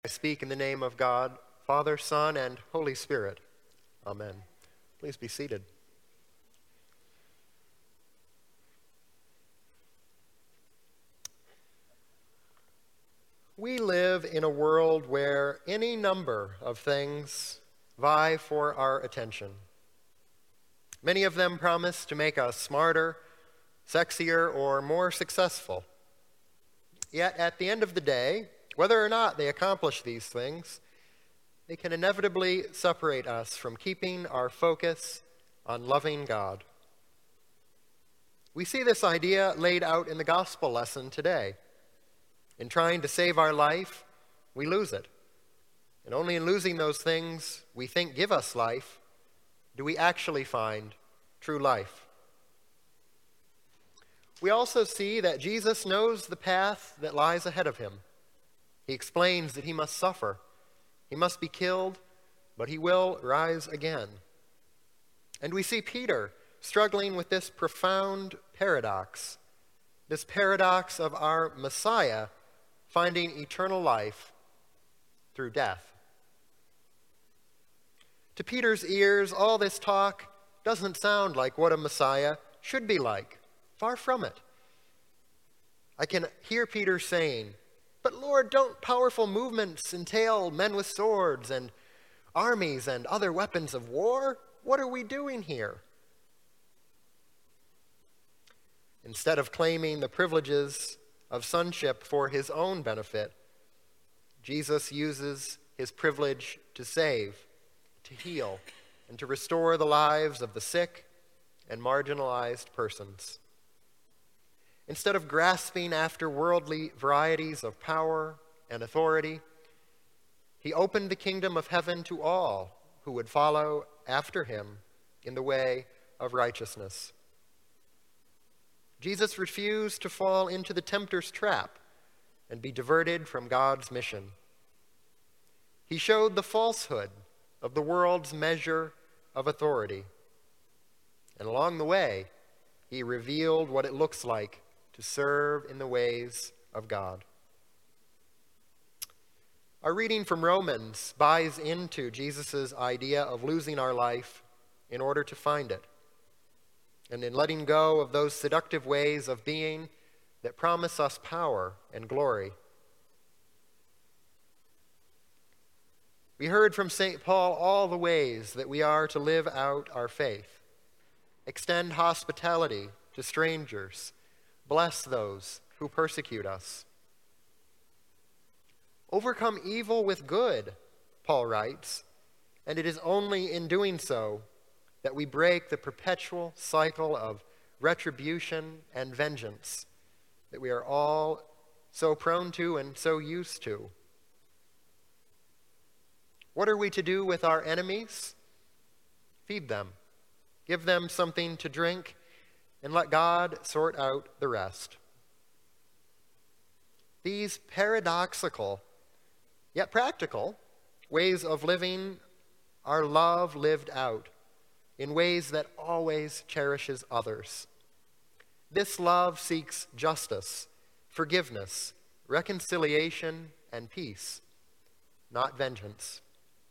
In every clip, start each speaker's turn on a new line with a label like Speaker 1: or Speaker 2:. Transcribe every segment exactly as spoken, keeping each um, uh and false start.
Speaker 1: I speak in the name of God, Father, Son, and Holy Spirit. Amen. Please be seated. We live in a world where any number of things vie for our attention. Many of them promise to make us smarter, sexier, or more successful. Yet at the end of the day, whether or not they accomplish these things, they can inevitably separate us from keeping our focus on loving God. We see this idea laid out in the gospel lesson today. In trying to save our life, we lose it. And only in losing those things we think give us life do we actually find true life. We also see that Jesus knows the path that lies ahead of him. He explains that he must suffer, he must be killed, but he will rise again. And we see Peter struggling with this profound paradox, this paradox of our Messiah finding eternal life through death. To Peter's ears, all this talk doesn't sound like what a Messiah should be like. Far from it. I can hear Peter saying, "But Lord, don't powerful movements entail men with swords and armies and other weapons of war? What are we doing here?" Instead of claiming the privileges of sonship for his own benefit, Jesus uses his privilege to save, to heal, and to restore the lives of the sick and marginalized persons. Instead of grasping after worldly varieties of power and authority, he opened the kingdom of heaven to all who would follow after him in the way of righteousness. Jesus refused to fall into the tempter's trap and be diverted from God's mission. He showed the falsehood of the world's measure of authority. And along the way, he revealed what it looks like to serve in the ways of God. Our reading from Romans buys into Jesus' idea of losing our life in order to find it, and in letting go of those seductive ways of being that promise us power and glory. We heard from Saint Paul all the ways that we are to live out our faith. Extend hospitality to strangers. Bless those who persecute us. Overcome evil with good, Paul writes, and it is only in doing so that we break the perpetual cycle of retribution and vengeance that we are all so prone to and so used to. What are we to do with our enemies? Feed them, give them something to drink, and let God sort out the rest. These paradoxical, yet practical, ways of living are love lived out in ways that always cherishes others. This love seeks justice, forgiveness, reconciliation, and peace, not vengeance.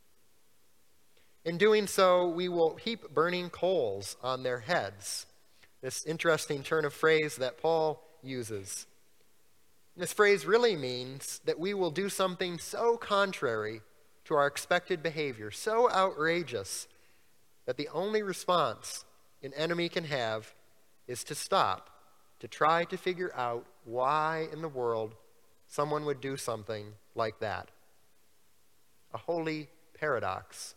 Speaker 1: In doing so, we will heap burning coals on their heads. This interesting turn of phrase that Paul uses. This phrase really means that we will do something so contrary to our expected behavior, so outrageous, that the only response an enemy can have is to stop, to try to figure out why in the world someone would do something like that. A holy paradox.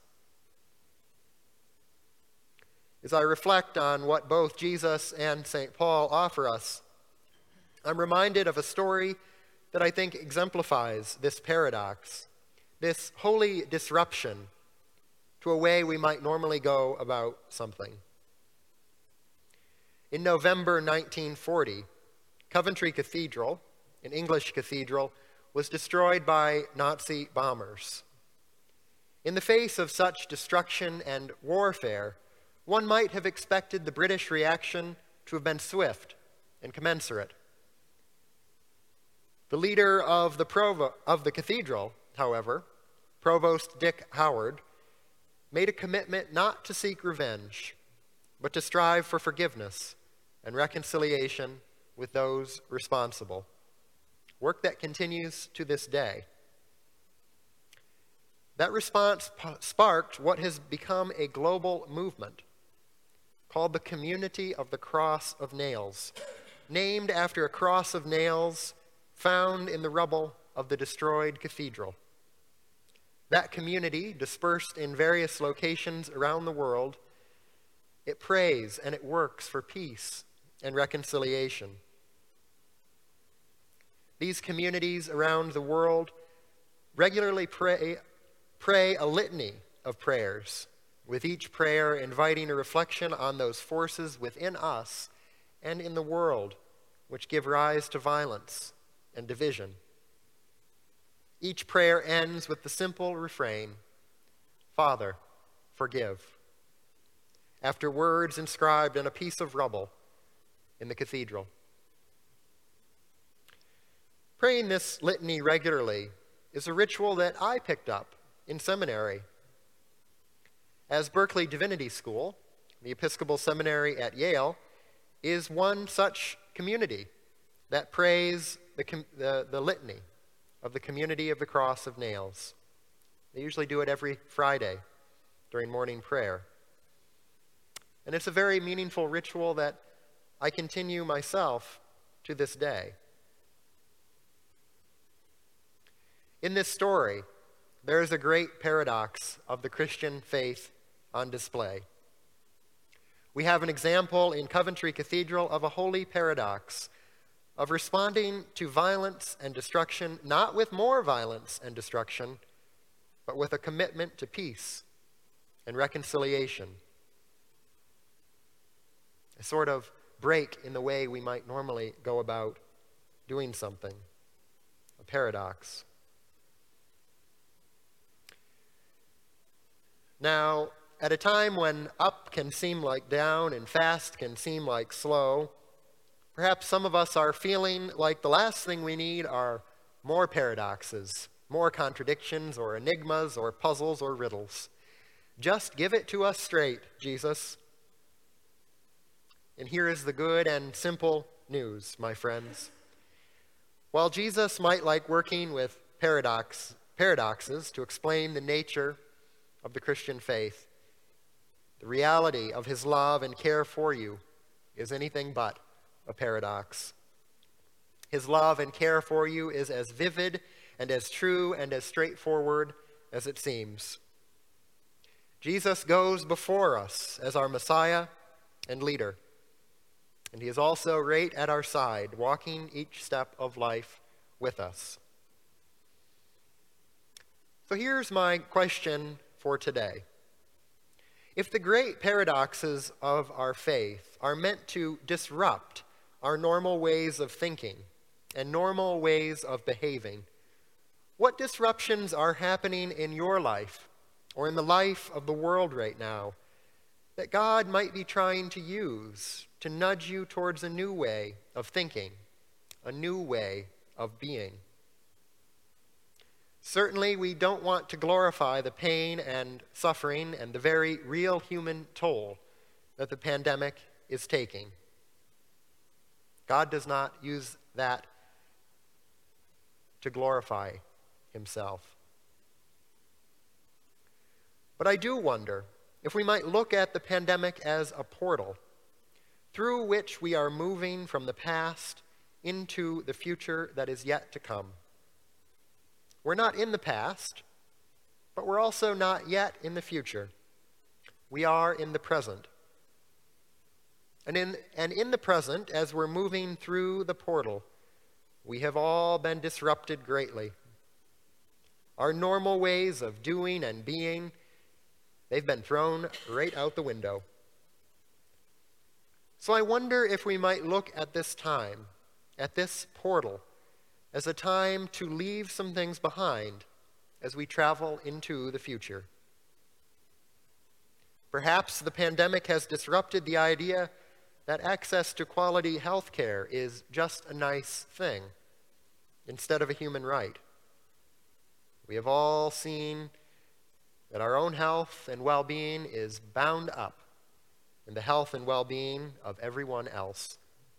Speaker 1: As I reflect on what both Jesus and Saint Paul offer us, I'm reminded of a story that I think exemplifies this paradox, this holy disruption to a way we might normally go about something. In November nineteen forty, Coventry Cathedral, an English cathedral, was destroyed by Nazi bombers. In the face of such destruction and warfare, one might have expected the British reaction to have been swift and commensurate. The leader of the, provo- of the cathedral, however, Provost Dick Howard, made a commitment not to seek revenge, but to strive for forgiveness and reconciliation with those responsible. Work that continues to this day. That response p- sparked what has become a global movement called the Community of the Cross of Nails, named after a cross of nails found in the rubble of the destroyed cathedral. That community, dispersed in various locations around the world, it prays and it works for peace and reconciliation. These communities around the world regularly pray, pray a litany of prayers, with each prayer inviting a reflection on those forces within us and in the world which give rise to violence and division. Each prayer ends with the simple refrain, "Father, forgive," after words inscribed on a piece of rubble in the cathedral. Praying this litany regularly is a ritual that I picked up in seminary. As Berkeley Divinity School, the Episcopal Seminary at Yale, is one such community that prays the, com- the, the litany of the Community of the Cross of Nails. They usually do it every Friday during morning prayer. And it's a very meaningful ritual that I continue myself to this day. In this story, there is a great paradox of the Christian faith on display. We have an example in Coventry Cathedral of a holy paradox of responding to violence and destruction, not with more violence and destruction, but with a commitment to peace and reconciliation. A sort of break in the way we might normally go about doing something. A paradox. Now, at a time when up can seem like down and fast can seem like slow, perhaps some of us are feeling like the last thing we need are more paradoxes, more contradictions or enigmas or puzzles or riddles. Just give it to us straight, Jesus. And here is the good and simple news, my friends. While Jesus might like working with paradox, paradoxes to explain the nature of the Christian faith, the reality of his love and care for you is anything but a paradox. His love and care for you is as vivid and as true and as straightforward as it seems. Jesus goes before us as our Messiah and leader, and he is also right at our side, walking each step of life with us. So here's my question for today. If the great paradoxes of our faith are meant to disrupt our normal ways of thinking and normal ways of behaving, what disruptions are happening in your life or in the life of the world right now that God might be trying to use to nudge you towards a new way of thinking, a new way of being? Certainly, we don't want to glorify the pain and suffering and the very real human toll that the pandemic is taking. God does not use that to glorify himself. But I do wonder if we might look at the pandemic as a portal through which we are moving from the past into the future that is yet to come. We're not in the past, but we're also not yet in the future. We are in the present. And in, and in the present, as we're moving through the portal, we have all been disrupted greatly. Our normal ways of doing and being, they've been thrown right out the window. So I wonder if we might look at this time, at this portal, as a time to leave some things behind as we travel into the future. Perhaps the pandemic has disrupted the idea that access to quality health care is just a nice thing instead of a human right. We have all seen that our own health and well-being is bound up in the health and well-being of everyone else.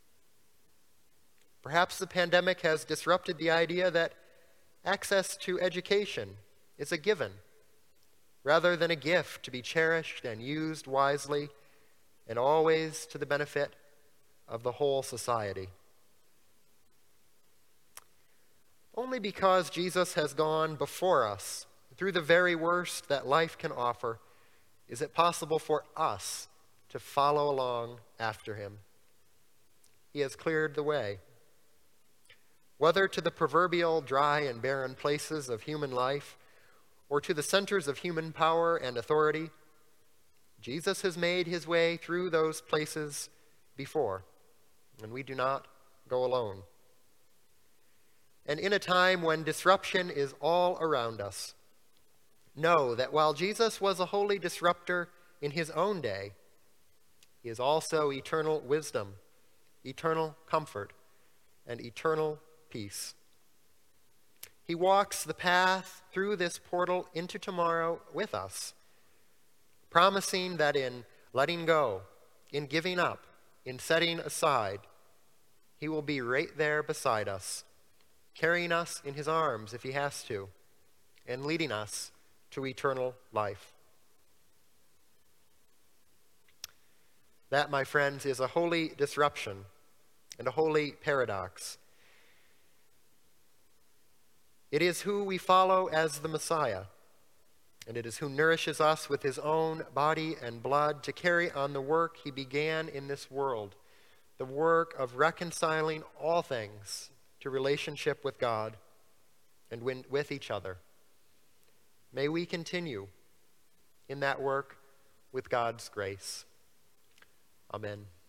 Speaker 1: Perhaps the pandemic has disrupted the idea that access to education is a given, rather than a gift to be cherished and used wisely and always to the benefit of the whole society. Only because Jesus has gone before us through the very worst that life can offer is it possible for us to follow along after him. He has cleared the way. Whether to the proverbial dry and barren places of human life or to the centers of human power and authority, Jesus has made his way through those places before, and we do not go alone. And in a time when disruption is all around us, know that while Jesus was a holy disruptor in his own day, he is also eternal wisdom, eternal comfort, and eternal peace. He walks the path through this portal into tomorrow with us, promising that in letting go, in giving up, in setting aside, he will be right there beside us, carrying us in his arms if he has to, and leading us to eternal life. That, my friends, is a holy disruption and a holy paradox. It is who we follow as the Messiah, and it is who nourishes us with his own body and blood to carry on the work he began in this world, the work of reconciling all things to relationship with God and with each other. May we continue in that work with God's grace. Amen.